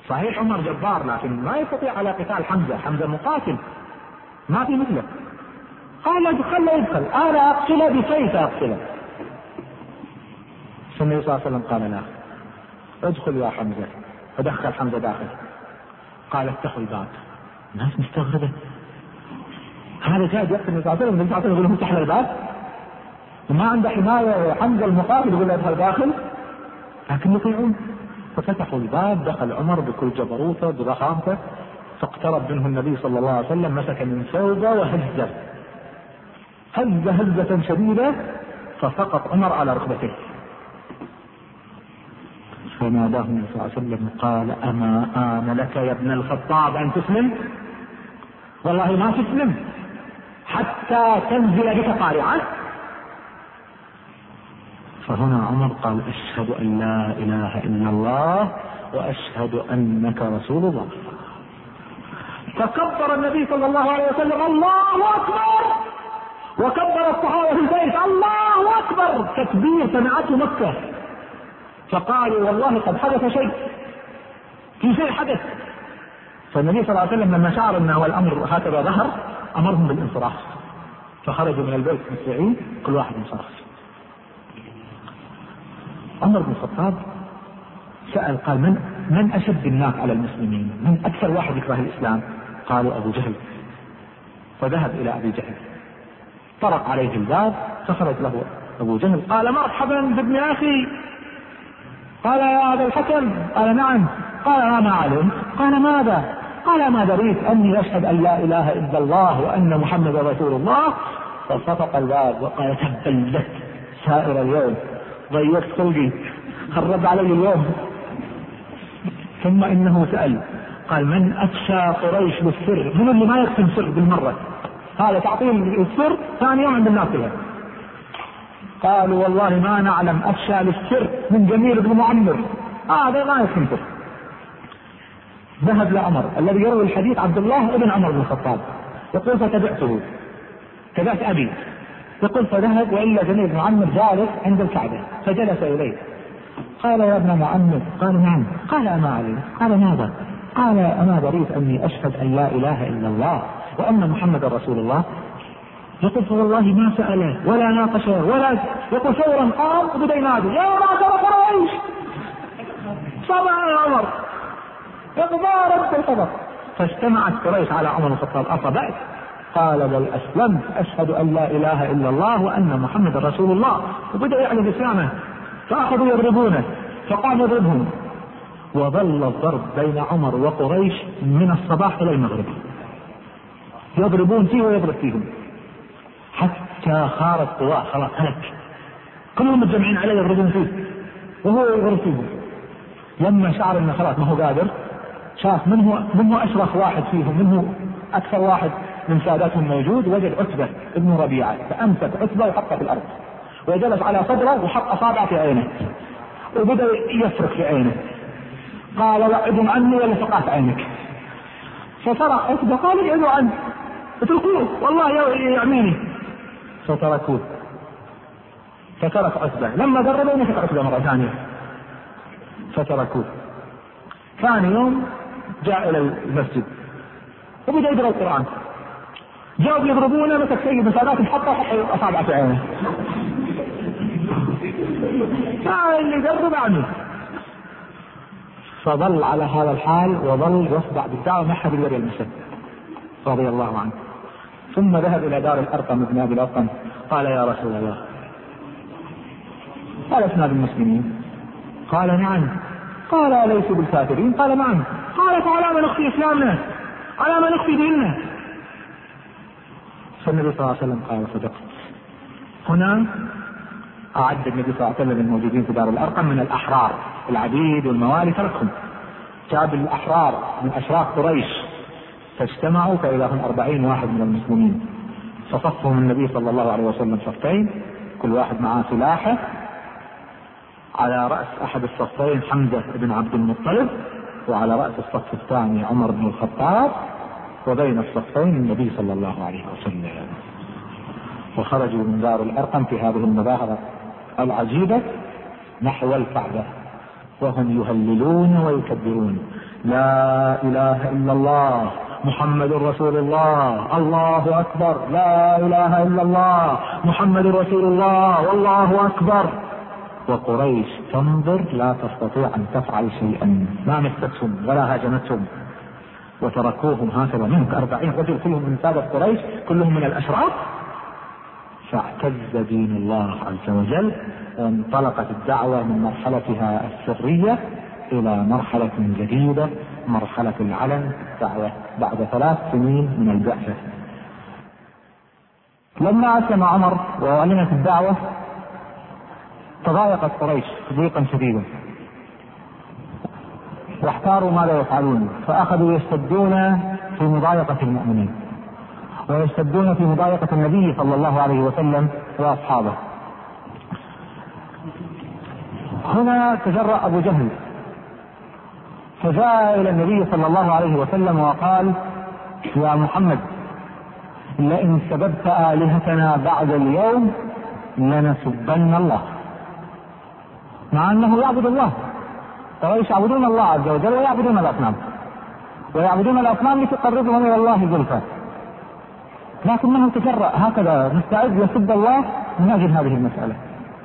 صحيح عمر جبار لكن ما يستطيع على قتال حمزة. حمزة مقاتل ما في مثله. قال خله يدخل، أنا أقتله بسيف أقتله. النبي صلى الله عليه وسلم قال لا، ادخل يا حمزة. فدخل حمزة داخل. قال افتحوا الباب. الناس مستغربة، هذا جاء يقتل النبي صلى الله عليه وسلم، النبي صلى الله عليه وسلم يقول له افتح الباب وما عنده حماية. حمزة المقاتل يقول له ادخل داخل، لكن يطيعون. ففتحوا الباب، دخل عمر بكل جبروته بضخامته، فاقترب منه النبي صلى الله عليه وسلم، مسك من ثوبه وهزه هزة شديدة، فسقط عمر على ركبته. فناداه النبي صلى الله عليه وسلم قال أما آن لك يا ابن الخطاب أن تسلم؟ والله ما تسلم حتى تنزل بك قارعة. فهنا عمر قال أشهد أن لا إله إلا الله وأشهد أنك رسول الله. فكبر النبي صلى الله عليه وسلم الله أكبر، وكبر الصحابة في البيت الله أكبر تكبير سمعته مكة. فقالوا والله قد حدث شيء، في شيء حدث. فالنبي صلى الله عليه وسلم لما شعر أنه الأمر هكذا ظهر أمرهم بالانصراف، فخرجوا من البيت مسرعين كل واحد انصرف. عمر بن الخطاب سأل قال من أشد الناس على المسلمين، من أكثر واحد يكره الإسلام؟ قالوا أبو جهل. فذهب إلى أبي جهل، طرق عليه الباب، فخرج له أبو جهل قال مرحبا بابن أخي. قال يا أبا الحكم؟ قال نعم. قال ما علم؟ قال ماذا؟ قال ما دريت أني أشهد أن لا إله إلا الله وأن محمد رسول الله. فصفق الباب وقال تبا لك سائر اليوم، ضيقت قلبي، خرب علي اليوم. ثم إنه سأل قال من أفشى قريش بالسر؟ من اللي ما يكتم سر بالمرة؟ هذا تعطيل السر ثاني يوم عند الناس كلها. قالوا والله ما نعلم أفشى للسر من جميل بن معمر، هذا ما يكتم سر. ذهب لعمر الذي يروي الحديث عبد الله ابن عمر بن الخطاب، يقول فتبعته، تبعت أبي، يقول فذهب وإلا جميل بن معمر جالس عند الكعبة، فجلس إليه قال يا ابن معمر؟ قال نعم. قال أما علم؟ قال ماذا؟ قال أنا بريت أني أشهد أن لا إله إلا الله وأن محمد رسول الله. يقول فوالله ما سأله ولا ناقشه ولا يقول فورا قام وبدأ ينادي يا معشر قريش سمع يا عمر اقبارت الخبر. فاجتمعت قريش على عمر بن الخطاب أصبعت؟ قال بل أسلمت، أشهد أن لا إله إلا الله وأن محمد رسول الله. وبدأ يعلن إسلامه، فأخذوا يضربونه، فقام يضربهم، وظل الضرب بين عمر وقريش من الصباح إلى المغرب، يضربون فيه ويضرب فيهم حتى خارت قواه، خلاص هلك، كلهم متجمعين عليه يضربون فيه وهو يضرب فيهم. لما شعر انه خلاص ما هو قادر، شاف من هو اشرف واحد فيهم، من هو اكثر واحد من ساداتهم موجود، وجد عتبة ابن ربيعة، فامسك عتبة وحطه في الارض وجلس على صدره وحط اصابع في عينه وبدأ يفرك في عينه. قال ابعدوا عني ولا فقعت عينك. فصرخ عتبة قال ابعدوا عني اتركوه والله يعميني. فتركوه، فترك عتبة. لما قربوا مسك عتبة مرة ثانية فتركوه. ثاني يوم جاء إلى المسجد وبدأ يقرأ القرآن، جاءوا يضربونه، مسك سيد مسادات حطه أصابع في عينه. اللي قرب عنه. فظل على هذا الحال وظل يصدع بالدعوة ما حد يقدر يلمسه رضي الله عنه. ثم ذهب إلى دار الأرقم ابن أبي الأرقم قال يا رسول الله ألسنا بالمسلمين؟ قال نعم. قال أليس بالكافرين؟ قال نعم. قال فعلى ما نخفي إسلامنا، على ما نخفي ديننا. فالنبي صلى الله عليه وسلم قال صدقت. هنا أعد النبي صلى الله عليه وسلم الموجودين في دار الأرقم من الأحرار العبيد والموالي تركهم، جاب الأحرار من أشراف قريش فاجتمعوا فإذا هم 40 واحد من المسلمين، فصفهم النبي صلى الله عليه وسلم صفين، كل واحد معاه سلاحه، على رأس أحد الصفين حمزة بن عبد المطلب، وعلى رأس الصف الثاني عمر بن الخطاب، وبين الصفين النبي صلى الله عليه وسلم. وخرجوا من دار الأرقم في هذه المظاهرة العجيبة نحو الكعبة وهم يهللون ويكبرون. لا إله إلا الله محمد رسول الله، الله أكبر، لا إله إلا الله محمد رسول الله والله أكبر. وقريش تنظر لا تستطيع أن تفعل شيئا، ما مستهم ولا هاجمتهم، وتركوهم هكذا. منهم 40 رجل كلهم من سادة قريش، كلهم من الأشراف. فاعتز دين الله عز وجل، وانطلقت الدعوة من مرحلتها السرية إلى مرحلة جديدة، مرحلة العلن الدعوة بعد 3 سنين من البعثة. لما أسلم عمر وأعلنت الدعوة تضايقت قريش ضيقا شديدا، واحتاروا ماذا يفعلون، فأخذوا يشتدون في مضايقة المؤمنين، ويشتدون في مضايقة النبي صلى الله عليه وسلم وأصحابه. هنا تجرأ أبو جهل فجاء إلى النبي صلى الله عليه وسلم وقال: يا محمد، لئن سببت آلهتنا بعد اليوم لنسبن الله. مع أنه يعبد الله، قريش يعبدون الله عز وجل ويعبدون الأصنام، ويعبدون الأصنام لتقربهم إلى الله زلفى، لكنه تجرأ هكذا مستعد يسب الله من أجل هذه المسألة.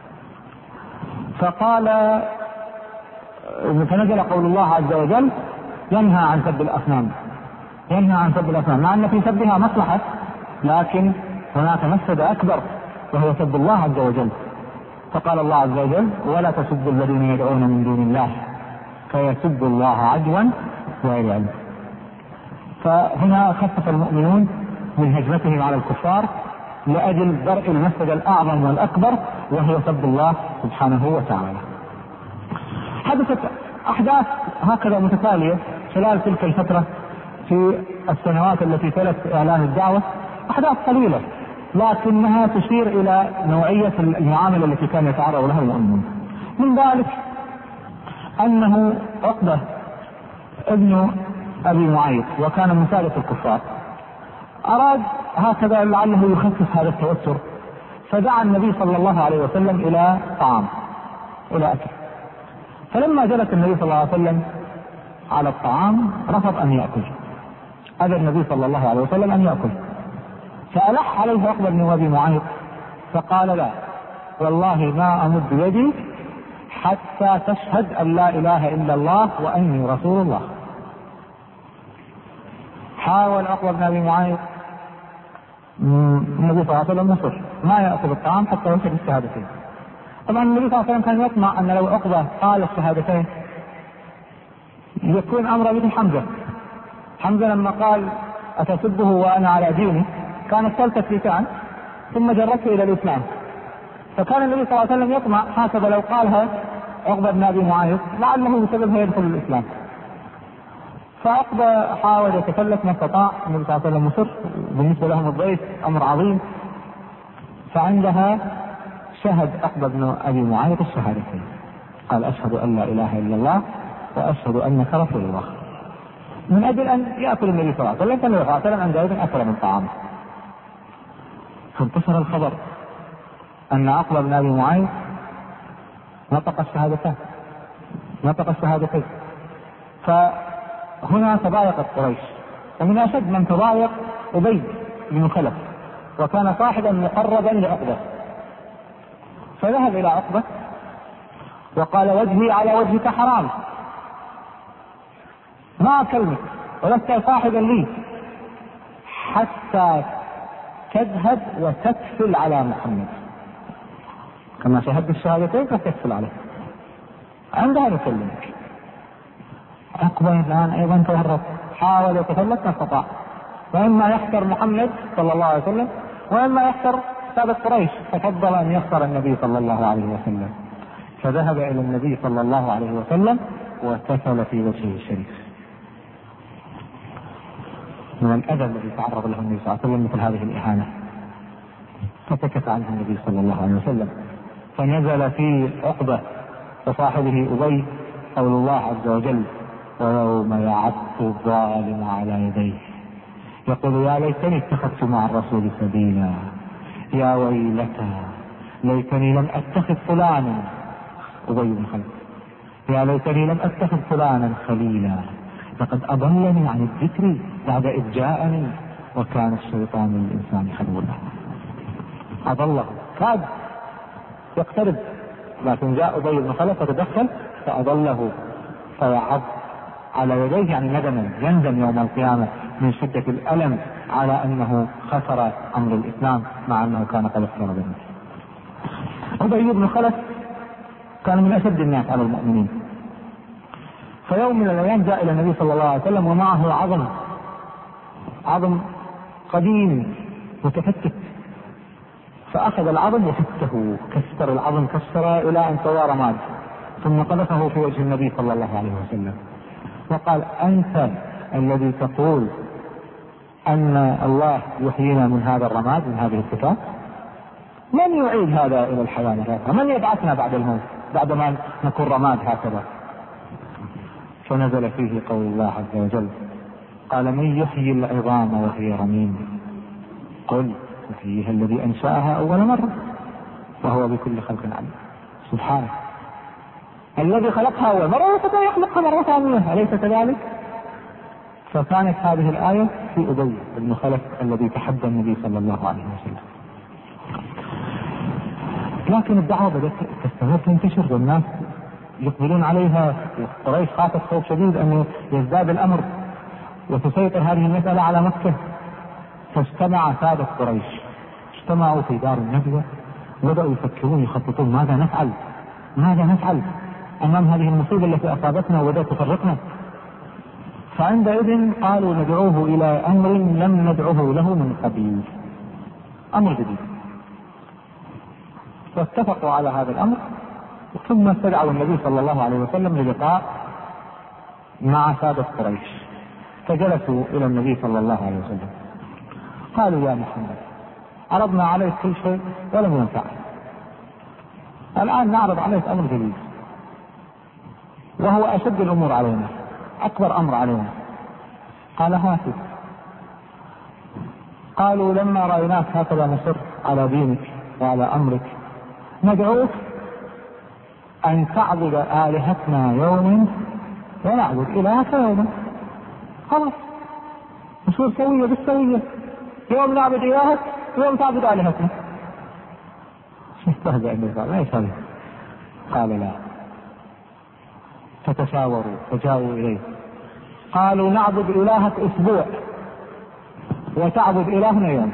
فنزل قول الله عز وجل: ينهى عن سب الأصنام، ينهى عن سب الأصنام، مع أن في سبها مصلحة، لكن هناك مفسدة أكبر وهو سب الله عز وجل. فقال الله عز وجل: ولا تسبوا الذين يدعون من دون الله فيسبوا الله عدوا بغير علم. فهنا خفف المؤمنون من هجمتهم على الكفار لأجل درء المفسدة الأعظم والأكبر، وهي سب الله سبحانه وتعالى. حدثت أحداث هكذا متتالية خلال تلك الفترة في السنوات التي تلت إعلان الدعوة، أحداث قليلة لكنها تشير إلى نوعية المعاملة التي كان يتعرض لها المؤمنون. من ذلك أنه عقبة ابن أبي معيط، وكان من سادة الكفار، أراد هكذا لعله يخفف هذا التوتر، فدعا النبي صلى الله عليه وسلم إلى طعام، إلى أكل. فلما جلس النبي صلى الله عليه وسلم على الطعام رفض أن يأكل، أبى النبي صلى الله عليه وسلم أن يأكل، فألح عليه عقبة بن أبي معيط فقال: لا والله ما أمد يدي حتى تشهد أن لا إله إلا الله وأني رسول الله. حاول عقبة بن أبي معيط، النبي صلى الله عليه وسلم مصر ما يأكل الطعام حتى يشهد الشهادتين. طبعا النبي صلى الله عليه وسلم كان يطمع أن لو عقبة قال الشهادتين يكون أمر مثل حمزة لما قال: أتسبه وأنا على ديني، كانت ثالثة لسان ثم جرته إلى الإسلام. فكان النبي صلى الله عليه وسلم يطمع هكذا لو قالها عقبة بن أبي معيط لعله بسببها يدخل الإسلام. فعقبة حاول يتكلف ما استطاع، النبي صلى الله عليه وسلم مصر، بالنسبة لهم الضيف أمر عظيم. فعندها شهد عقبة بن أبي معيط الشهادتين، قال: أشهد أن لا إله إلا الله وأشهد أنك رسول الله، من أجل أن يأكل النبي صلى الله عليه وسلم. فالنبي صلى الله عليه وسلم عندئذ أكل من طعامه. فانتشر الخبر أن عقبة بن أبي معيط نطق الشهادتين. فهنا تضايقت قريش، ومن أشد من تضايق أبي بن خلف، وكان صاحبا مقربا لعقبة. فذهب إلى عقبة وقال: وجهي على وجهك حرام، ما أكلمك ولست صاحبا لي حتى تذهب وتكفل على محمد، كما شهدت الشهادتين فتكفل عليه، عندها نكلمك. عقبة الآن أيضا تورط، حاول يتفلت ما استطاع، وإما يحتر محمد صلى الله عليه وسلم وإما يحتر سادة قريش، ففضل أن يخسر النبي صلى الله عليه وسلم. فذهب إلى النبي صلى الله عليه وسلم وتفل في وجهه الشريف. من الأذى الذي تعرض له النبي صلى الله عليه وسلم مثل هذه الإهانة، فسكت عنه النبي صلى الله عليه وسلم. فنزل في عقبة وصاحبه أبي قول الله عز وجل: ويوم يعض الظالم على يديه يقول يا ليتني اتخذت مع الرسول سبيلا، يا ويلتى ليتني لم أتخذ فلانا، أبي بن خلف، يا ليتني لم أتخذ فلانا خليلا، لقد أضلني عن الذكر بعد إذ جاءني وكان الشيطان للإنسان خذولا. أضله، كاد يقترب، لكن جاء أبي بن خلف فتدخل فأضله فيعض على يديه، يعني ندما يندم يوم القيامة من شدة الألم على أنه خسر أمر الإسلام مع أنه كان قد اختار به. أبي بن خلف كان من أشد الناس على المؤمنين. فيوم من الأيام جاء إلى النبي صلى الله عليه وسلم ومعه عظم قديم متفتت، فأخذ العظم وفته، كسر العظم كسر إلى أن سوى رماد، ثم قذفه في وجه النبي صلى الله عليه وسلم وقال: أنت الذي تقول أن الله يحيينا من هذا الرماد، من هذه الفتاة؟ من يعيد هذا إلى الحياة مرة؟ من يبعثنا بعد الموت بعدما نكون رماد هكذا؟ فنزل فيه قول الله عز وجل: قال: من يحيي العظام وهي رميم؟ قل يحييها الذي أنشأها أول مرة وهو بكل خلق عليم. سبحانه، الذي خلقها أول مرة وستى يخلقها مرة ثانية، أليس كذلك؟ فكانت هذه الآية في أبي بن خلف الذي تحدى النبي صلى الله عليه وسلم. لكن الدعوة بدأت تستمر تنتشر والناس يقبلون عليها. قريش خافت خوف شديد أن يزداد الأمر وتسيطر هذه المسألة على مكة، فاجتمع سادة قريش، اجتمعوا في دار الندوة وبدأوا يفكرون يخططون ماذا نفعل أمام هذه المصيبة التي أصابتنا وبدأت تفرقنا. فعندئذ قالوا: ندعوه إلى أمر لم ندعوه له من قبل، أمر جديد. فاتفقوا على هذا الأمر، ثم استدعوا النبي صلى الله عليه وسلم للقاء مع سادة قريش، فجلسوا إلى النبي صلى الله عليه وسلم. قالوا: يا محمد، عرضنا عليك كل شيء ولم ينفع، الآن نعرض عليك أمر جديد وهو أشد الأمور علينا، أكبر أمر علينا. قال: هاتف. قالوا: لما رأيناك هكذا نصر على دينك وعلى أمرك ندعوك أن تعبد آلهتنا يوما ونعبد إلهك يوما. خلاص نصير سوية بالسوية، يوم نعبد إلهك يوم تعبد آلهتنا. استهزأ النبي، لا يسوي. قال: لا. فتشاوروا فجاءوا إليه قالوا: نعبد إلهك أسبوع وتعبد إلهنا يوم،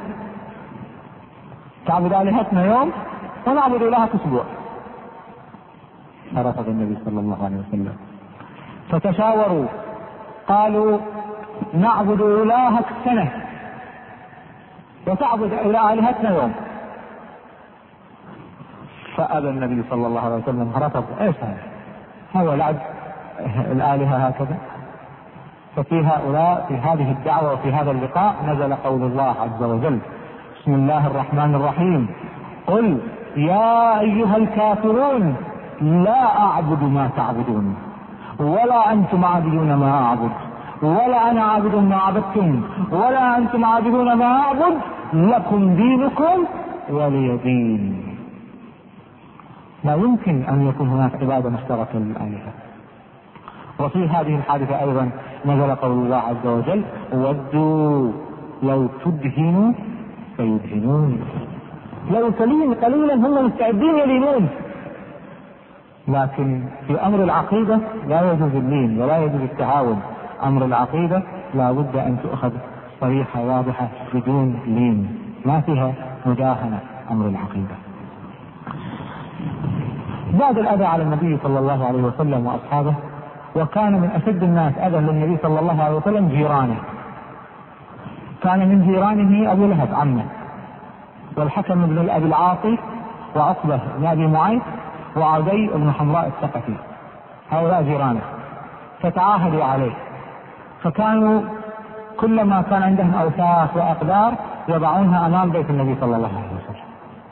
تعبد آلهتنا يوم ونعبد إلهك أسبوع. فرفض النبي صلى الله عليه وسلم. فتشاوروا قالوا: نعبد إلهك سنة وتعبد آلهتنا يوم. فأبى النبي صلى الله عليه وسلم، رفض. ايش هذا لعب الآلهة هكذا؟ ففي هؤلاء، في هذه الدعوة وفي هذا اللقاء نزل قول الله عز وجل: بسم الله الرحمن الرحيم: قل يا أيها الكافرون لا أعبد ما تعبدون ولا أنتم عابدون ما أعبد ولا أنا عابد ما عبدتم ولا أنتم عابدون ما أعبد لكم دينكم ولي دين. لا يمكن أن يكون هناك عبادة مشتركة للآلهة. وفي هذه الحادثة أيضا نزل قول الله عز وجل: ودوا لو تدهنوا فيدهنون. لو تلين قليلا هم مستعدين يلينون. لكن في أمر العقيدة لا يجوز اللين ولا يجوز التهاون. أمر العقيدة لا بد أن تؤخذ صريحة واضحة بدون لين، ما فيها مداهنة. أمر العقيدة زاد الأذى على النبي صلى الله عليه وسلم وأصحابه، وكان من أشد الناس أذى للنبي صلى الله عليه وسلم جيرانه. كان من جيرانه أبو لهب عمه، والحكم بن أبي العاصي، وعقبة بن أبي معيط، وعدي بن حمراء الثقفي. هؤلاء جيرانه، فتعاهدوا عليه، فكانوا كلما كان عندهم أوساخ وأقدار يضعونها أمام بيت النبي صلى الله عليه وسلم.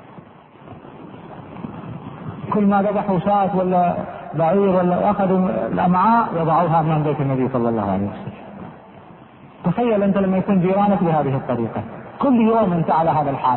كل ما ذبحوا شاة ولا بعير ولا أخذوا الأمعاء يضعوها أمام بيت النبي صلى الله عليه وسلم. تخيل أنت لما يكون جيرانك بهذه الطريقة كل يوم أنت على هذا الحال.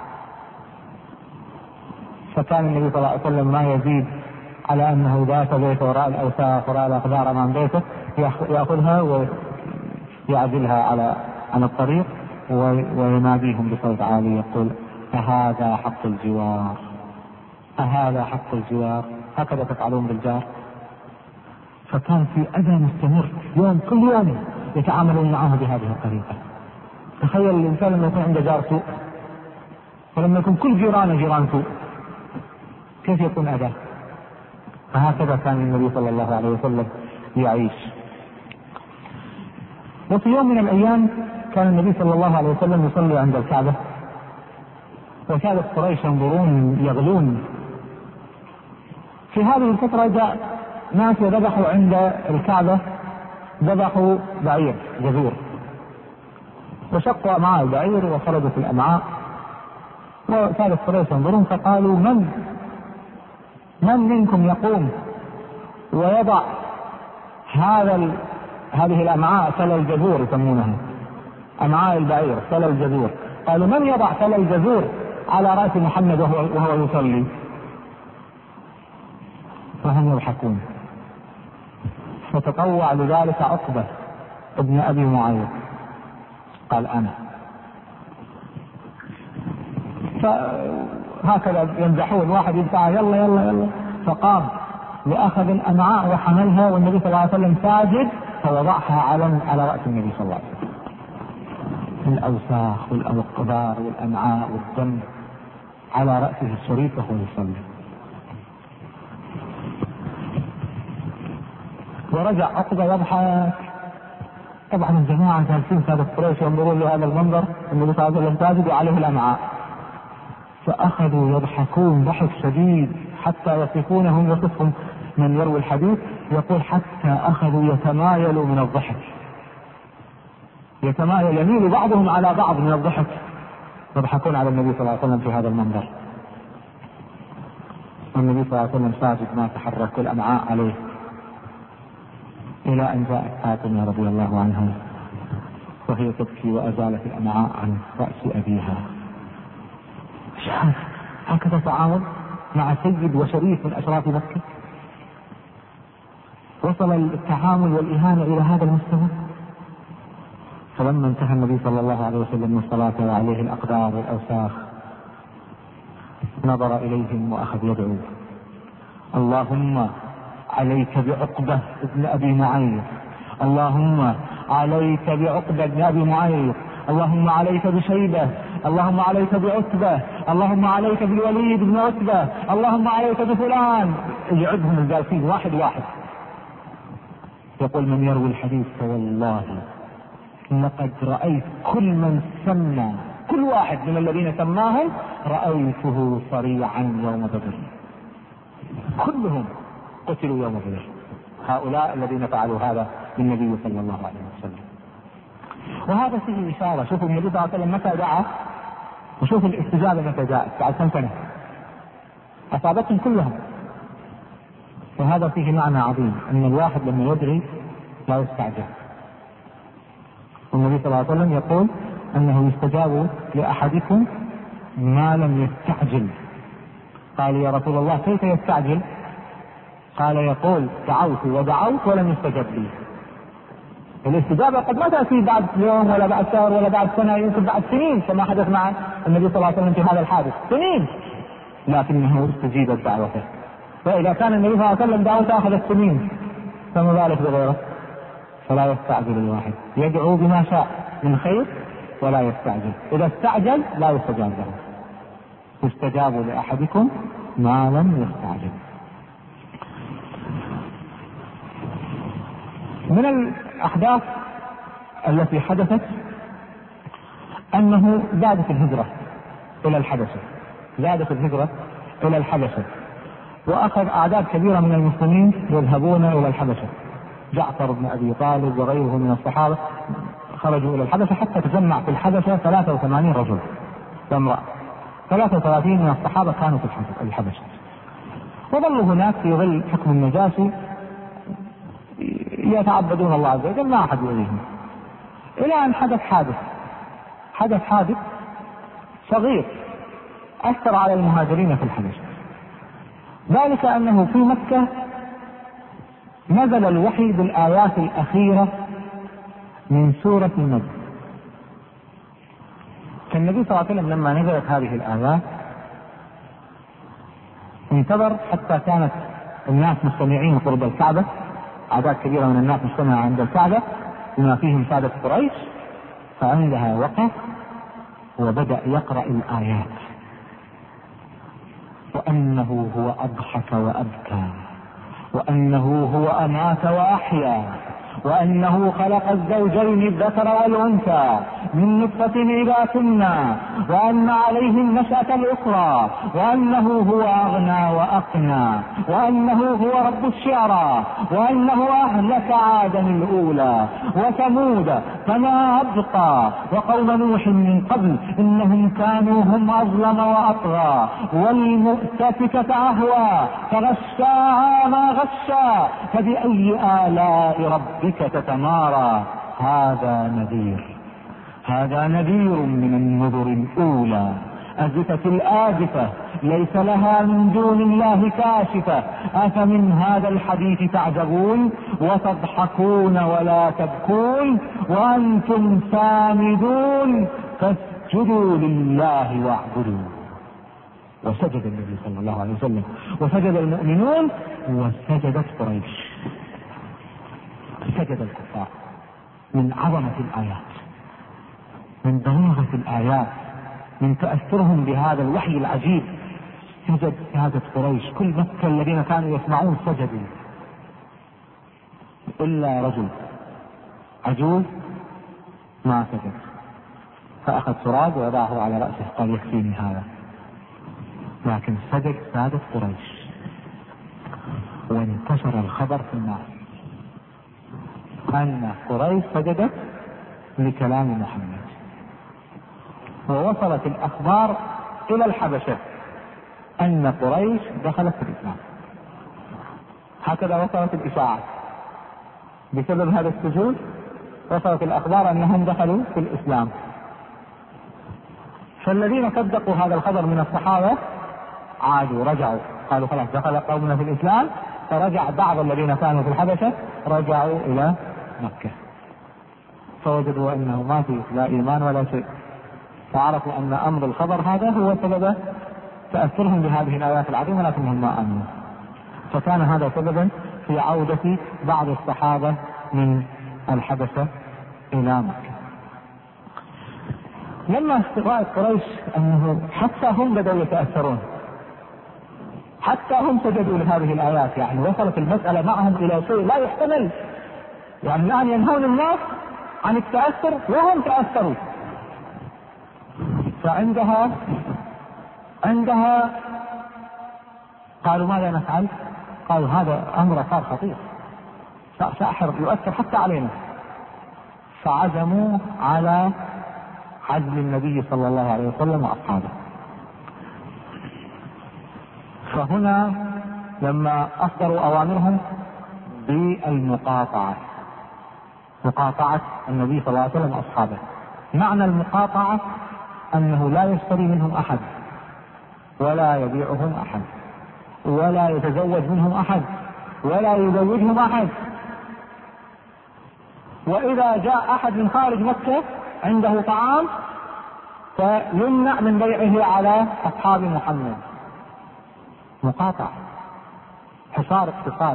فكان النبي صلى الله عليه وسلم ما يزيد على أنه ذات بيت وراء الأوساخ وراء الأقدار أمام بيته يأخذها ويعدلها عن الطريق ويناديهم بصوت عالي يقول: أهذا حق الجوار، أهذا حق الجوار. هكذا تفعلون بالجار. فكان في أذى مستمر كل يوم يتعاملون معه بهذه الطريقة. تخيل الإنسان لما يكون عنده جار سوء، ولما يكون كل جيران سوء، كيف يكون أذى؟ فهكذا كان النبي صلى الله عليه وسلم يعيش. وفي يوم من الأيام كان النبي صلى الله عليه وسلم يصلي عند الكعبة، وكانت قريش ينظرون يغلون. في هذه الفترة جاء ناس وذبحوا عند الكعبة، ذبحوا بعير جزور وشقوا أمعاء البعير وخرجوا في الأمعاء، وكانت قريش ينظرون فقالوا: من منكم يقوم ويضع هذه الأمعاء سل الجزور، يسمونها أمعاء البعير سل الجزور. قالوا: من يضع سل الجزور على رأس محمد وهو يصلي؟ فهم يضحكون. فتطوع لذلك عقبة ابن أبي معيط، قال: أنا. فهكذا يمزحون، واحد يدفع يلا يلا يلا، فقام لأخذ الأمعاء وحملها، والنبي صلى الله عليه وسلم ساجد فوضعها على رأس النبي صلى الله عليه وسلم. الأوساخ والقذار والأمعاء والدم على رأسه الشريف وهو يصلي. ورجع عقبة يضحك. طبعا الجماعة جالسين سادة قريش ينظرون لهذا المنظر، النبي صلى الله عليه وسلم ساجد وعليه الأمعاء، فأخذوا يضحكون ضحك شديد حتى يصفهم من يروي الحديث يقول: حتى أخذوا يتمايلوا من الضحك، يميل بعضهم على بعض من الضحك، يضحكون على النبي صلى الله عليه وسلم في هذا المنظر. والنبي صلى الله عليه وسلم ساجد ما تحرك، الأمعاء عليه، إلى أن جاءت فاطمة رضي الله عنها وهي تبكي وأزالت الأمعاء عن رأس أبيها. هكذا تعامل مع سيد وشريف من أشراف مكة؟ وصل التعامل والإهانة إلى هذا المستوى. فلما انتهى النبي صلى الله عليه وسلم من صلاته وعليه الأقدار والأوساخ، نظر إليهم وأخذ يدعو: اللهم عليك بعقبة ابن أبي معيط، اللهم عليك بعقبة ابن أبي معيط، اللهم عليك بشيبة، اللهم عليك بعتبة، اللهم عليك بالوليد بن عتبة، اللهم عليك بفلان. يعدهم الجالسين واحد واحد. يقول من يروي الحديث: فوالله لقد رأيت كل من سمى، كل واحد من الذين سماهم رأيته صريعا يوم بدر، كلهم قتلوا يوم بدر، هؤلاء الذين فعلوا هذا للنبي صلى الله عليه وسلم. وهذا فيه إشارة. شوفوا النبي صلى الله عليه وسلم متى دعا، وشوفوا الاستجابة متى جاءت، بعد كم سنة أصابتهم كلهم. وهذا فيه معنى عظيم، أن الواحد لما يدعي لا يستعجل. والنبي صلى الله عليه وسلم يقول أنه يستجاب لأحدكم ما لم يستعجل. قال: يا رسول الله كيف يستعجل؟ قال: يقول: دعوت ودعوت ولم يستجب لي. الاستجابة قد ما تأتي بعد يوم ولا بعد شهر ولا بعد سنة، يمكن بعد سنين، كما حدث مع النبي صلى الله عليه وسلم في هذا الحادث، سنين، لكنه استجيبت دعوته. فإذا كان النبي صلى الله عليه وسلم دعوته أخذت سنين، فما بالك بغيره؟ فلا يستعجل الواحد، يدعو بما شاء من خير ولا يستعجل. إذا استعجل لا يستجاب له. يستجاب لأحدكم ما لم يستعجل. من الأحداث التي حدثت أنه زادت الهجرة إلى الحبشة، وأخذ أعداد كبيرة من المسلمين يذهبون إلى الحبشة. جعفر بن أبي طالب وغيره من الصحابة خرجوا إلى الحبشة، حتى تجمع في الحبشة 83 رجل وامرأة. 33 من الصحابة كانوا في الحبشة، وظلوا هناك في ظل حكم النجاشي يتعبدون الله عز وجل، ما أحد يؤذيهم، إلى أن حدث حادث صغير أثر على المهاجرين في الحبشة. ذلك أنه في مكة نزل الوحي بالآيات الأخيرة من سورة النجم. فالنبي صلى الله عليه وسلم لما نزلت هذه الآيات انتظر حتى كانت الناس مجتمعين قرب الكعبة، أعداد كبيرة من الناس مجتمعة عند الكعبة بما فيهم سادة قريش، فعندها وقف وبدأ يقرأ الآيات: وأنه هو أضحك وأبكى، وأنه هو أمات وأحيا، وأنه خلق الزوجين الذكر والأنثى من نطفة إذا تمنى، وأن عليه النشأة الأخرى، وأنه هو أغنى وأقنى، وأنه هو رب الشعرى، وأنه أهلك عادا الأولى وثمود فما أبقى، وقوم نوح من قبل إنهم كانوا هم أظلم وأطغى، والمؤتفكة أهوى فغشاها ما غشا، فبأي آلاء ربك تتمارى. هذا نذير من النذر الأولى، أزفت الآزفة ليس لها من دون الله كاشفة، أفمن هذا الحديث تعجبون وتضحكون ولا تبكون وأنتم سامدون فاسجدوا لله واعبدوا. وسجد النبي صلى الله عليه وسلم وسجد المؤمنون وسجدت قريش، سجد الكفار من عظمة الآيات، من بلاغة الآيات، من تأثرهم بهذا الوحي العجيب. سجد سادة قريش، كل مكة الذين كانوا يسمعون سجدوا، إلا رجل عجوز ما سجد، فأخذ تراب ووضعه على رأسه قال يكفيني هذا، لكن سجد سادة قريش. وانتشر الخبر في الناس أن قريش سجدت لكلام محمد، ووصلت الأخبار إلى الحبشة أن قريش دخلت في الإسلام. هكذا وصلت الإشاعة بسبب هذا السجود، وصلت الأخبار أنهم دخلوا في الإسلام. فالذين صدقوا هذا الخبر من الصحابة عادوا، رجعوا، قالوا خلاص دخل قومنا في الإسلام، فرجع بعض الذين كانوا في الحبشة رجعوا إلى مكة، فوجدوا أنه ما في لا إيمان ولا شيء، فعرفوا أن أمر الخبر هذا هو سبب تأثرهم بهذه الآيات العظيمة، لكنهم ما آمنوا. فكان هذا سببا في عودة بعض الصحابة من الحبشة إلى مكة. لما استغرأت قريش أنه حتى هم بدأوا يتأثرون، حتى هم سجدوا لهذه الآيات، يعني وصلت المسألة معهم إلى شيء لا يحتمل، يعني الآن ينهون الناس عن التأثر وهم تأثروا. فعندها قالوا ماذا نفعل؟ قالوا هذا أمر صار خطير، ساحر يؤثر حتى علينا. فعزموا على عزل النبي صلى الله عليه وسلم وأصحابه. فهنا لما أصدروا أوامرهم بالمقاطعة، مقاطعة النبي صلى الله عليه وسلم وأصحابه. معنى المقاطعة أنه لا يشتري منهم أحد، ولا يبيعهم أحد، ولا يتزوج منهم أحد، ولا يزوجهم أحد. وإذا جاء أحد من خارج مكة عنده طعام فيمنع من بيعه على أصحاب محمد. مقاطعة، حصار اقتصادي.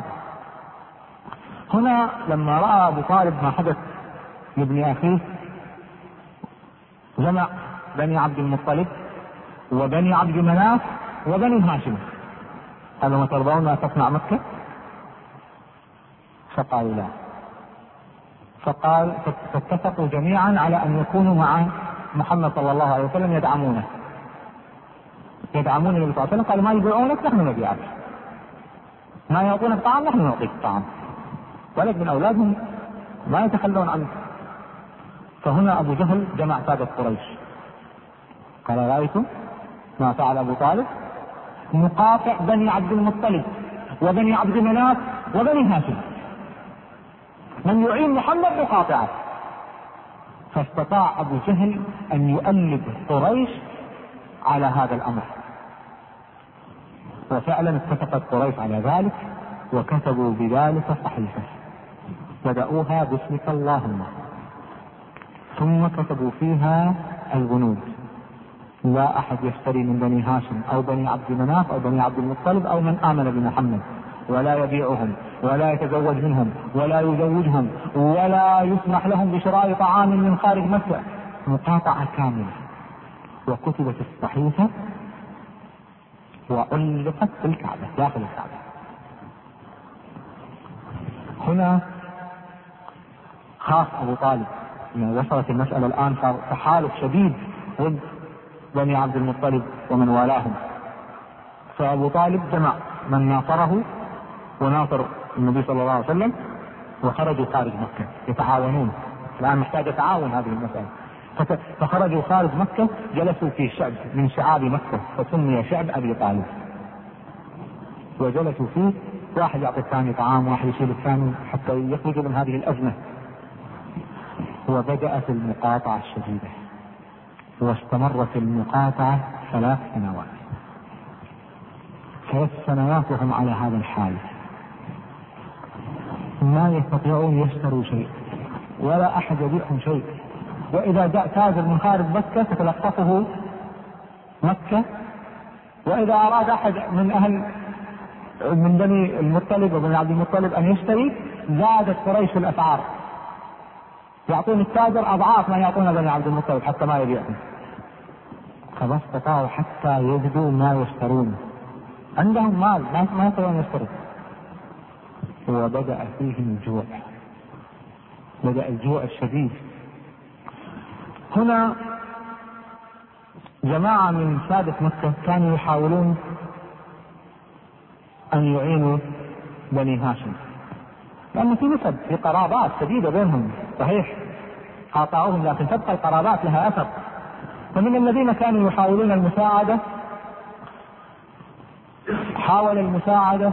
هنا لما رأى أبو طالب ما حدث لابن أخيه جمع بني عبد المطلب وبني عبد مناف وبني هاشم، قالوا ما ترضون ما تصنع مكة؟ فقالوا لا. فقال فاتفقوا جميعا على أن يكونوا مع محمد صلى الله عليه وسلم يدعمون النبي صلى الله عليه وسلم. قالوا ما يبيعونك نحن نبيعك، ما يعطونك طعام نحن نعطيك طعام، ولد من أولادهم ما يتخلون عنه. فهنا أبو جهل جمع سادة قريش، قال رأيتم ما فعل أبو طالب؟ مقاطع بني عبد المطلب وبني عبد مناف وبني هاشم، من يعين محمد مقاطعة. فاستطاع أبو جهل أن يؤلب قريش على هذا الأمر، وفعلا اتفقت قريش على ذلك وكتبوا بذلك صحيفة بدأوها باسمك اللهم، ثم كتبوا فيها البنود: لا أحد يشتري من بني هاشم أو بني عبد مناف أو بني عبد المطلب أو من آمن بمحمد، ولا يبيعهم ولا يتزوج منهم ولا يزوجهم ولا يسمح لهم بشراء طعام من خارج مكة. مقاطعة كاملة. وكتبت الصحيفة وعلقت في الكعبة داخل الكعبة. هنا خاف أبو طالب، وصلت المسألة الآن تحالف شديد ضد بني عبد المطلب ومن والاهم، فأبو طالب جمع من ناصره وناصر النبي صلى الله عليه وسلم وخرجوا خارج مكة يتعاونون. الآن محتاجة تعاون هذه المسألة. فخرجوا خارج مكة، جلسوا في شعب من شعاب مكة فسمي شعب أبي طالب، وجلسوا فيه، واحد يعطي الثاني طعام، واحد يشيل الثاني حتى يخرجوا من هذه الأزمة. وبدأت المقاطعة الشديدة، واستمرت المقاطعة 3 سنوات. 3 سنوات وهم على هذا الحال، ما يستطيعون يشتروا شيء ولا أحد يبيعهم شيء. وإذا جاء تاجر من خارج مكة تتلقفه مكة، وإذا أراد أحد من بني المطلب وبني عبد المطلب أن يشتري زادت قريش الأسعار، يعطون التاجر أضعاف ما يعطون بني عبد المطلب حتى ما يبيعهم. فما استطاعوا حتى يجدوا ما يشترون، عندهم مال ما يقدرون يشترون. وبدأ فيهم الجوع، بدأ الجوع الشديد. هنا جماعة من سادة مكة كانوا يحاولون أن يعينوا بني هاشم، لأن في نسب، في قرابات شديدة بينهم، صحيح قاطعوهم لكن تبقى القرابات لها أثر. فمن الذين كانوا يحاولون المساعدة، حاول المساعدة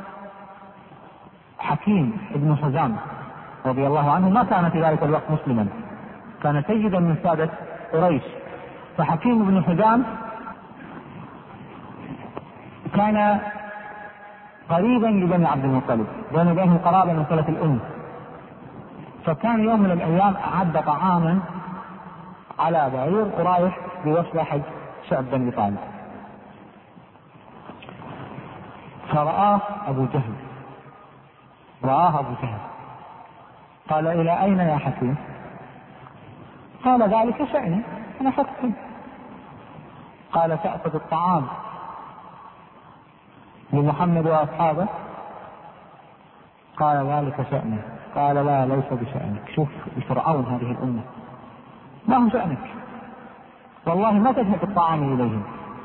حكيم ابن حزام رضي الله عنه، ما كان في ذلك الوقت مسلما، كان سيدا من سادة قريش. فحكيم ابن حزام كان قريبا لبني عبد المطلب، بين بينهم قرابة من صلة الأم. فكان يوم من الأيام أعد طعاما على بعير ورايح بوصل حج شعب بني طالب، فرآه أبو جهل، قال: إلى أين يا حكيم؟ قال: ذلك شأني، أنا حكيم. قال: تأخذ الطعام لمحمد وأصحابه؟ قال: ذلك شأني. قال: لا، ليس بشأنك. شوف الفرعون هذه الأمة، ما هو شأنك، والله ما تذهب الطعام إليهم.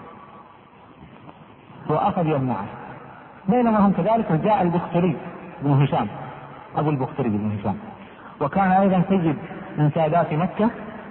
وأخذ يمنعه. بينما هم كذلك جاء البختري بن هشام، أبو البختري بن هشام، وكان أيضا سيد من سادات مكة،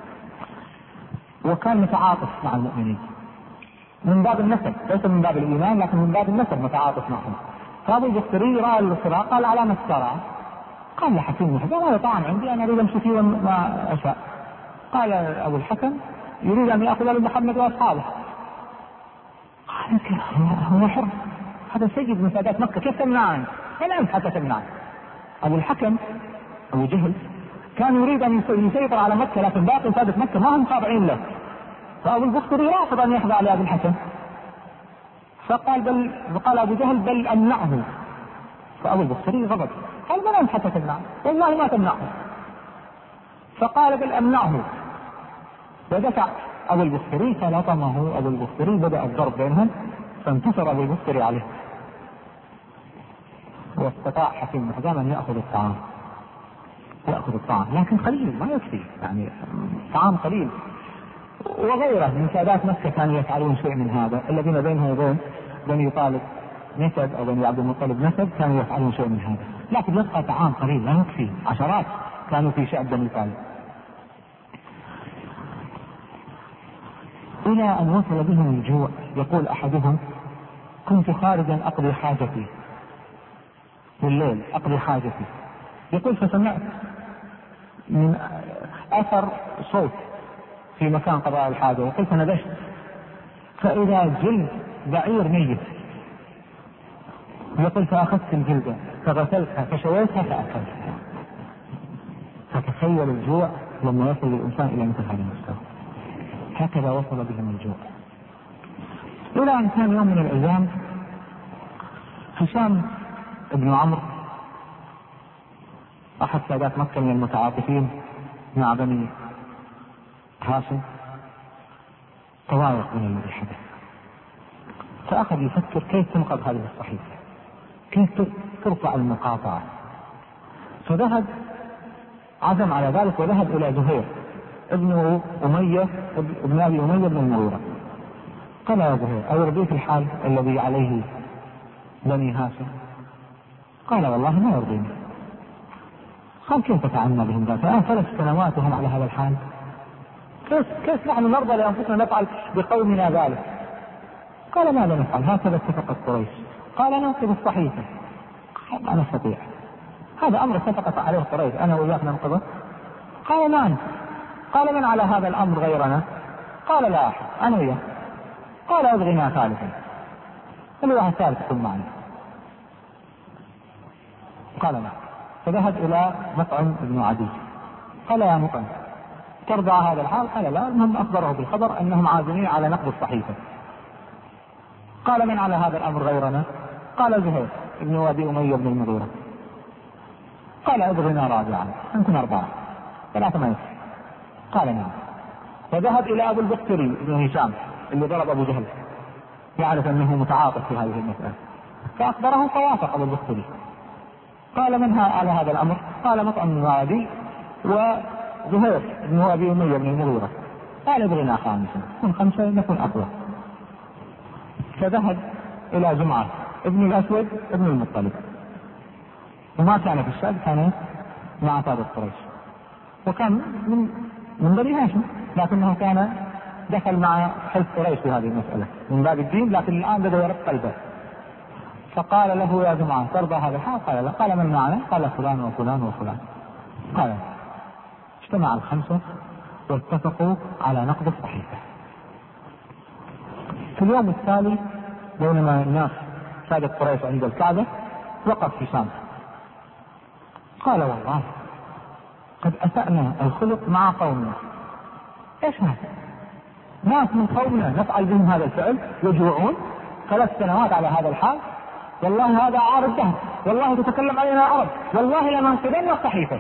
وكان متعاطف مع المؤمنين من باب النسب، ليس من باب الإيمان لكن من باب النسب متعاطف معهم. فأبو البختري رأى الصراع، قال: على ما الصراع؟ قال لحكيم الحكم: هذا طعام عندي، أنا أريد أمشي فيه ما أشاء. قال أبو الحكم: يريد أن يأخذ لمحمد وأصحابه. قال: هو حر، هذا سيد من سادات مكة، كيف تمنعني؟ أنا أنت حتى تمنعني. أبو الحكم أبو جهل كان يريد أن يسيطر على مكة، لكن باقي سادة مكة ما هم خاضعين له. فأبو البختري رافض أن يخضع لأبي الحكم، فقال أبو جهل: بل أمنعه. فأبو البختري غضب، قال: بل أنت حتى تمنعه، والله ما تمنعه. فقال: بل أمنعه. ودفع أبو البختري فلطمه أبو البختري، بدأ الضرب بينهم، فانتصر أبو البختري عليه، واستطاع حكيم حزام أن يأخذ الطعام، لكن قليل ما يكفي، يعني طعام قليل. وغيره من سادات مكة كانوا يفعلون شيء من هذا، الذين بينهم وبين بني طالب نسب أو بني عبد المطلب نسب كانوا يفعلون شيء من هذا، لكن يبقى طعام قليل لا يكفي. عشرات كانوا في شعب بني طالب، إلى أن وصل بهم الجوع. يقول أحدهم: كنت خارجا أقضي حاجتي بالليل، أقضي حاجتي. يقول: فسمعت من أثر صوت في مكان قضاء الحاجة، وقلت: نبشت، فإذا جلد بعير ميت يقول فأخذت الجلدة فغسلتها فشويتها فأكلتها. فتخيل الجوع لما يصل الإنسان إلى مثل هذا المستوى. هكذا وصل بهم الجوع. إلى أن كان يوم من الأيام هشام بن عمرو أحد سادات مكة من المتعاطفين مع بني هاشم تضايق من الذي حدث، فأخذ يفكر كيف تنقذ هذه الصحيفة، كيف ترفع المقاطعة. فذهب عزم على ذلك وذهب إلى زهير ابن أمية ابن أبي أمية بن المغيرة. قال يا زهير أيرضيك الحال الذي عليه بني هاشم؟ قال والله ما يرضيني. قال كيف تتعنى بهم ذلك؟ الآن 3 سنوات وهم على هذا الحال، كيف نحن نرضى لأنفسنا نفعل بقومنا ذلك؟ قال ماذا نفعل؟ هكذا اتفقت قريش. قال ننقذ الصحيفة. قال ما نستطيع، هذا أمر اتفقت عليه قريش، أنا وإياك ننقذه. قال نعم. قال من على هذا الأمر غيرنا؟ قال لا أحد، أنا وإياك. قال أبغنا ثالثا، الواحد ثالث يكون معنا. قال نعم. فذهب إلى مطعم بن عدي. قال يا مطعم ترضى هذا الحال؟ قال لا. المهم أخبره بالخبر أنهم عازمين على نقض الصحيفة. قال من على هذا الأمر غيرنا؟ قال زهير ابن أبي أمية بن المغيرة. قال ابغنا رابعا، أنتم 4، 3 ما يكفي. قال نعم. فذهب إلى أبو البختري بن هشام اللي ضرب أبو جهل، يعرف أنه متعاطف في هذه المسألة، فأخبره فوافق أبو البختري. قال من على هذا الأمر؟ قال مطعم بن عدي وزهير ابن أبي أمية بن المغيرة. قال ابغنا 5، نكون 5 نكون أقوى. فذهب إلى جمعة ابن الأسود ابن المطلب، وما كان في الشعب، كان مع سادة قريش، وكان من بني هاشم، لكنه كان دخل مع حزب قريش في هذه المسألة من باب الدين، لكن الآن بدأ يرق قلبه. فقال له يا جماعة ترضى هذا الحال؟ قال لا. قال من معنا؟ قال فلان وفلان وفلان. قال اجتمع ال5 واتفقوا على نقض الصحيفة. في اليوم التالي بينما الناس سادة قريش عند الكعبة وقف هشام قال والله قد أسأنا الخلق مع قومنا. ايش هذا؟ ناس من قومنا نفعل بهم هذا الفعل يجوعون 3 سنوات على هذا الحال، والله هذا عار الدهر، والله تتكلم علينا عرب، والله لننقذن الصحيفة.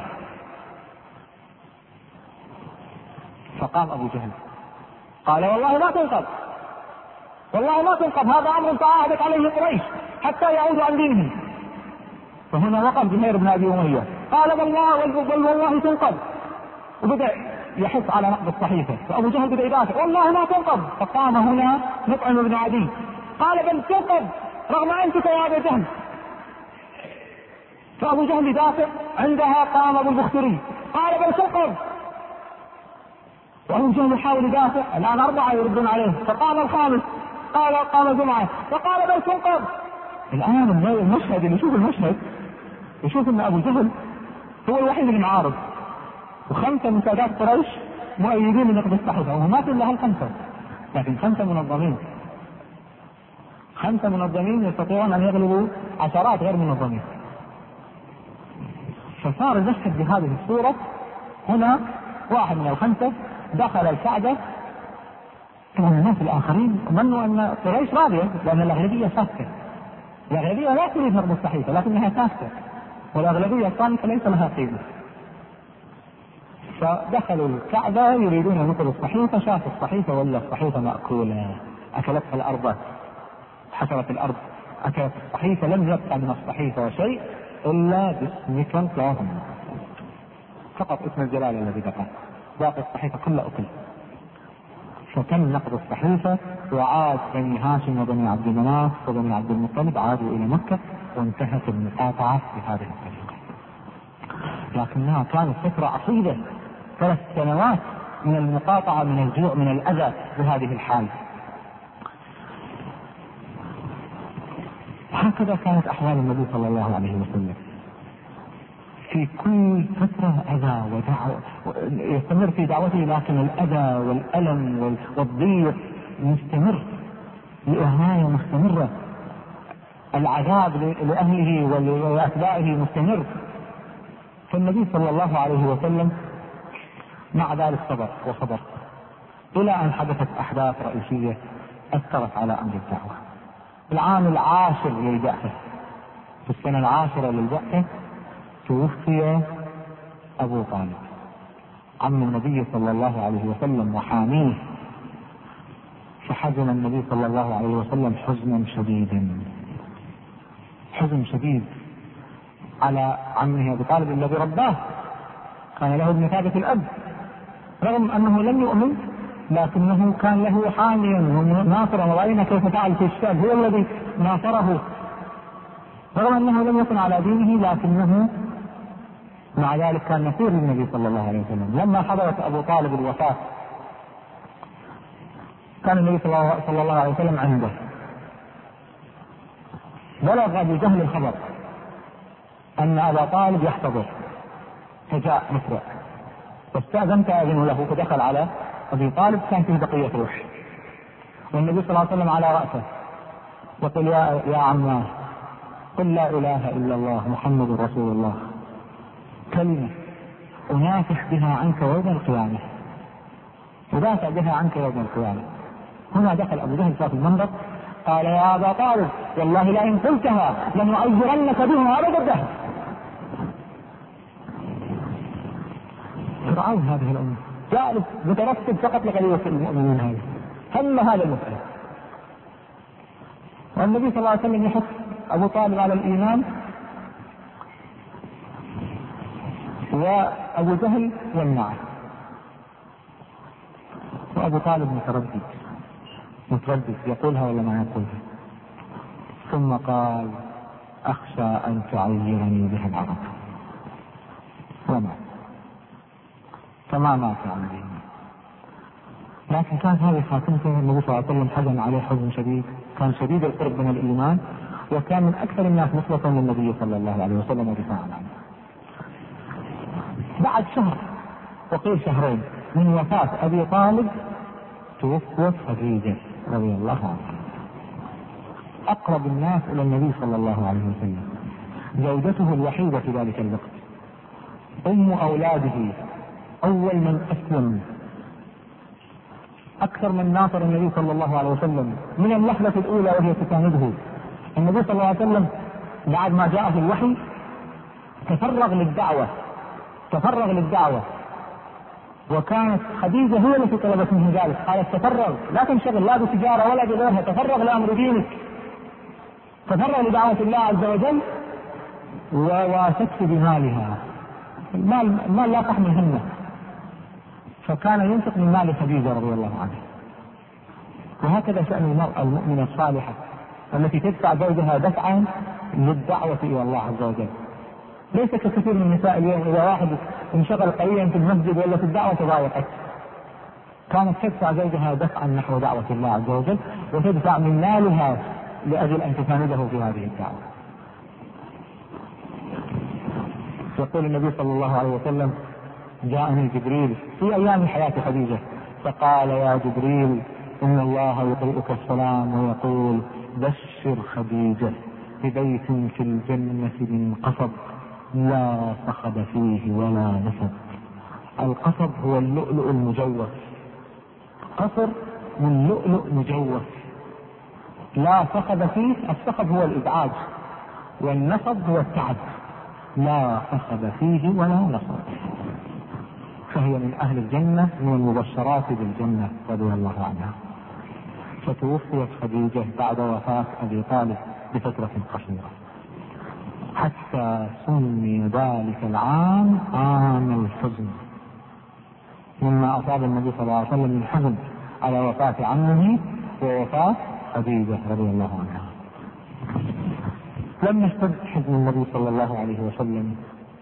فقام أبو جهل قال والله ما تنقذ، والله ما تنقذ، هذا أمر تعاهدت عليه قريش حتى يعودوا عن دينهم. فهنا وقف زهير بن أبي أمية قال والله تنقذ، وبدأ يحث على نقض الصحيفة. فأبو جهل بدأ يدافع والله ما تنقذ. فقام هنا مطعم بن عدي قال بل تنقذ رغم أنتك يا أبو جهل. فأبو جهل يدافع، عندها قام أبو البختري قال بل تنقذ، وأبو جهل يحاول يدافع، الآن 4 يردون عليه. فقام ال5 قام جمعة فقال بل تنقذ. الآن المشهد اللي يشوف المشهد يشوف أن أبو جهل هو الوحيد اللي معارض، و5 من سادات قريش مؤيدين لنقض الصحيفة، وما كلها ال5 لكن 5 منظمين، 5 منظمين يستطيعون أن يغلبوا عشرات غير منظمين. فصار المشهد بهذه الصورة. هنا واحد من ال5 دخل الكعبة، طبعا الناس الآخرين ظنوا أن قريش راضية لأن الأغلبية ساكتة، الأغلبية لا تريد نقض الصحيفة لكنها ساكتة، والأغلبية الصامتة ليس لها قيمة. فدخلوا الكعبة يريدون نقض الصحيفة، شافوا الصحيفة ولا الصحيفة مأكولة، أكلتها الأرض، حشرت الأرض أكلت الصحيفة، لم يبقى من الصحيفة شيء إلا باسمك اللهم، فقط اسم الجلال الذي بقى، باقي الصحيفة كلها أكل. فتم نقض الصحيفة، وعاد بني هاشم وبني عبد مناف وبني عبد المطلب عادوا إلى مكة، وانتهت المقاطعة بهذه الطريقة. لكنها كانت فترة عصيبة، 3 سنوات من المقاطعة، من الجوع، من الأذى بهذه الحال. هكذا كانت أحوال النبي صلى الله عليه وسلم، في كل فترة أذى ودعوة، يستمر في دعوته، لكن الأذى والألم والضيق مستمر، الإهانة مستمرة. العذاب لأهله ولأتباعه مستمر. فالنبي صلى الله عليه وسلم مع ذلك صبر إلى أن حدثت أحداث رئيسية أثرت على أمر الدعوة. العام العاشر للبعثة، في السنة العاشرة للبعثة، توفي أبو طالب عم النبي صلى الله عليه وسلم وحاميه، فحزن النبي صلى الله عليه وسلم حزنا شديدا، حزن شديد على عمه أبو طالب الذي رباه، كان له بمثابة الأب، رغم أنه لم يؤمن لكنه كان له حاميا وناصرا، ورأينا كيف فعل في الشام، هو الذي ناصره رغم أنه لم يكن على دينه، لكنه مع ذلك كان نصير للنبي صلى الله عليه وسلم. لما حضرت أبو طالب الوفاة كان النبي صلى الله عليه وسلم عنده، بلغ أبو جهل الخبر أن أبا طالب يحتضر، فجاء مسرع واستأذن فأذن له، فدخل على أبي طالب، كان فيه بقية روح، والنبي صلى الله عليه وسلم على رأسه، يقول يا عماه قل لا إله إلا الله محمد رسول الله، كلمة أنافح بها عنك يوم القيامة، أدافع بها عنك يوم القيامة. هنا دخل أبو جهل في المنبر قال يا أبا طالب والله لئن قلتها لنعذرنك بها أبد الدهر. فرعون هذه الأمة جالس مترتب فقط لقضية المؤمنين، هذا هم هذا المسألة، والنبي صلى الله عليه وسلم يحث أبو طالب على الإيمان، وأبو جهل يمنعه، وأبو طالب متردد يقولها ولا ما يقولها، ثم قال أخشى أن تعيرني بها العرب، ومات، فما مات عن دينه. لكن كانت هذه خاتمته. النبي صلى الله عليه وسلم حزن عليه حزن شديد، كان شديد القرب من الإيمان، وكان من أكثر الناس نصرة للنبي صلى الله عليه وسلم ودفاعا عنه. بعد شهر وقيل شهرين من وفاة أبي طالب توفت خديجة رضي الله عنها، أقرب الناس إلى النبي صلى الله عليه وسلم، زوجته الوحيدة في ذلك الوقت، أم أولاده، أول من أسلم، أكثر من ناصر النبي صلى الله عليه وسلم من اللحظة الأولى وهي تسانده. النبي صلى الله عليه وسلم بعد ما جاءه الوحي تفرغ للدعوة، وكانت خديجة هي التي طلبت منه ذلك، قالت تفرغ، لا تنشغل لا بتجارة ولا بغيرها، تفرغ لأمر دينك، تفرغ لدعوة الله عز وجل، وواسته بمالها، المال لا تحمل همه، فكان ينفق من مال خديجة رضي الله عنها. وهكذا شأن المرأة المؤمنة الصالحة التي تدفع زوجها دفعا للدعوة إلى الله عز وجل، ليس كثير من النساء اليوم إذا واحد انشغل قليلا في المسجد ولا في الدعوة تضايقت، كانت تدفع زوجها دفعا نحو دعوة الله عز وجل، وتدفع من مالها لأجل أن تسانده في هذه الدعوة. يقول النبي صلى الله عليه وسلم جاءني جبريل في أيام حياة خديجة فقال يا جبريل إن الله يقرئك السلام ويقول بشر خديجة ببيت في الجنة من قصب لا صخب فيه ولا نسب. القصب هو اللؤلؤ المجوف، قصر من لؤلؤ مجوف، لا صخب فيه، الصخب هو الإبعاد والنصب هو التعب، لا صخب فيه ولا نصب، فهي من أهل الجنة من المبشرات بالجنة رضي الله عنها. فتوفيت خديجة بعد وفاة أبي طالب بفترة قصيرة، حتى سمي ذلك العام عام الحزن، مما أصاب النبي صلى الله عليه وسلم من الحزن على وفاة عمه ووفاة خديجة رضي الله عنها. لما اشتد حزن النبي صلى الله عليه وسلم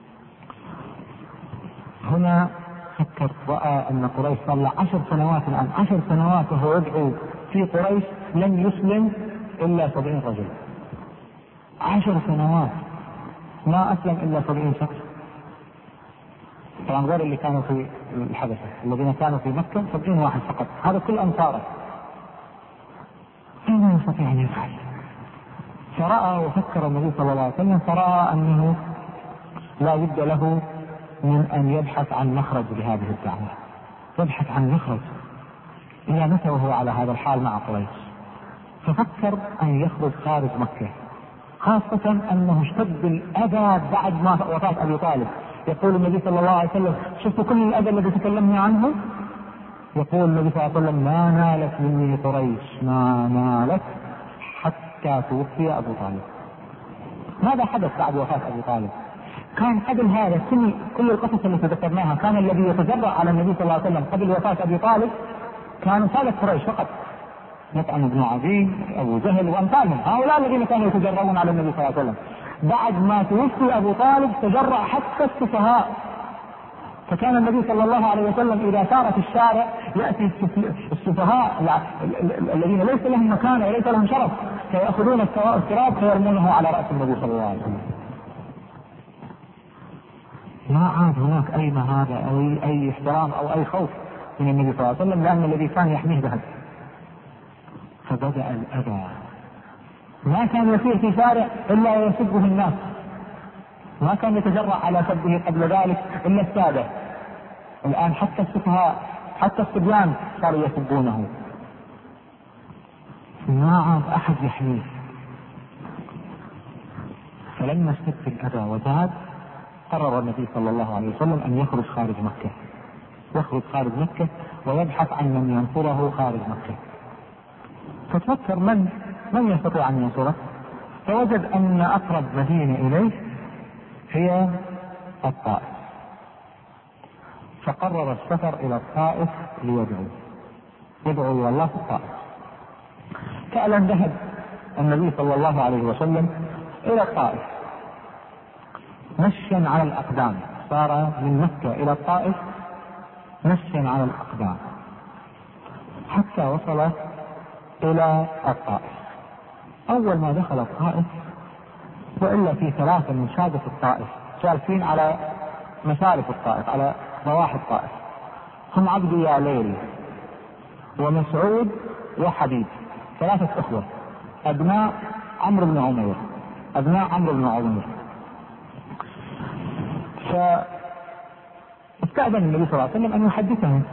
هنا فكر، رأى أن قريش صلى 10 سنوات الآن، 10 سنوات وهو يدعو في قريش لم يسلم إلا 70 رجل، 10 سنوات ما أسلم إلا 70 شخص، طبعا غير اللي كانوا في الحبشة، الذين كانوا في مكة 70 واحد فقط، هذا كل أنصاره. ماذا يستطيع أن يفعل؟ فرأى وفكر النبي صلى الله عليه وسلم، فرأى أنه لا بد له من أن يبحث عن مخرج لهذه الدعوة، يبحث عن مخرج. إلى متى وهو على هذا الحال مع قريش؟ ففكر أن يخرج خارج مكة، خاصة أنه اشتد الأذى بعد ما وفاة أبي طالب. يقول النبي صلى الله عليه وسلم: شفت كل الأذى الذي تكلمنا عنه؟ يقول النبي صلى الله عليه وسلم: ما نالت مني قريش ما نالت حتى توفي أبو طالب. ماذا حدث بعد وفاة أبي طالب؟ كان قبل هذا كل القصص التي ذكرناها، كان الذي يتجرأ على النبي صلى الله عليه وسلم قبل وفاة أبي طالب كانوا سادة قريش فقط، مطعم بن عدي، أبو جهل وأمثالهم، هؤلاء الذين كانوا يتجرؤون على النبي صلى الله عليه وسلم. بعد ما توفي أبو طالب تجرأ حتى السفهاء، فكان النبي صلى الله عليه وسلم إذا سار في الشارع يأتي السفهاء الذين ليس لهم مكان وليس لهم شرف فيأخذون التراب فيرمونه على رأس النبي صلى الله عليه وسلم. ما عاد هناك أي مهابة أو أي احترام أو أي خوف من النبي صلى الله عليه وسلم، لأن الذي كان يحميه ذهب. فبدأ الأذى، ما كان يسير في شارع إلا يسبه الناس، ما كان يتجرأ على سبه قبل ذلك إلا السادة، الآن حتى السفهاء حتى الصبيان صاروا يسبونه، ما عاد أحد يحميه. فلما اشتد الأذى وزاد قرر النبي صلى الله عليه وسلم أن يخرج خارج مكة، يخرج خارج مكة ويبحث عن من ينصره خارج مكة. فتفكر من يستطيع أن ينصره، فوجد أن أقرب مدينة إليه هي الطائف، فقرر السفر إلى الطائف يدعو إلى الله في الطائف. فعلا ذهب النبي صلى الله عليه وسلم إلى الطائف مشيا على الأقدام، صار من مكة إلى الطائف مشيا على الأقدام حتى وصل إلى الطائف. أول ما دخل الطائف، وإلا في ثلاثة من شادة الطائف جالسين على مشارف الطائف على ضواحي الطائف، هم عبد يا ليل ومسعود وحبيب، ثلاثة أخوة أبناء عمرو بن عمير. فاستأذن النبي صلى الله عليه وسلم أن يحدثهم،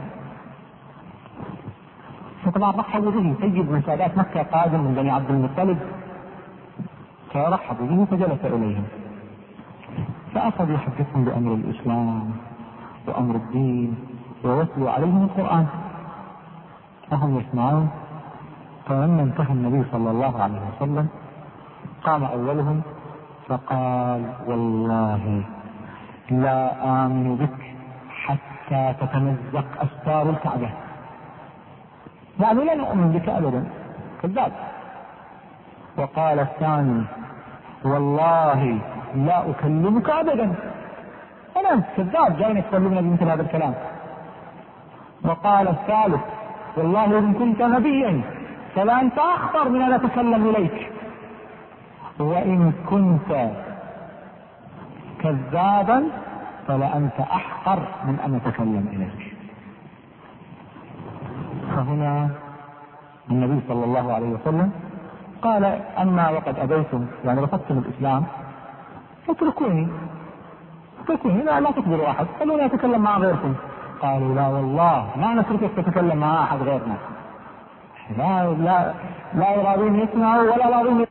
فطبعا رحبوا به، سيد من سادات مكة قادم من بني عبد المطلب، فرحبوا به فجلس إليهم، فأخذ يحدثهم بأمر الإسلام وأمر الدين ويتلو عليهم القرآن وهم يسمعون. فلما انتهى النبي صلى الله عليه وسلم قام أولهم فقال: والله لا آمن بك حتى تتمزق أستار الكعبة، يعني لا نؤمن بك أبدا، كذاب. وقال الثاني: والله لا أكلمك أبدا، أنا كذاب جاي تكلمنا بمثل هذا الكلام. وقال الثالث: والله إن كنت نبيا فلا أنت أخطر من أن أتكلم إليك، وإن كنت كذابا فلا أنت أحقر من أن أتكلم إليك. فهنا النبي صلى الله عليه وسلم قال: أما وقد أبيتم، يعني رفضتم الإسلام، اتركوني لا تقبلوا أحد، خلوني أتكلم مع غيركم. قالوا: لا والله ما نتركك تتكلم مع أحد غيرنا، لا يرادون يسمعوا ولا يرادون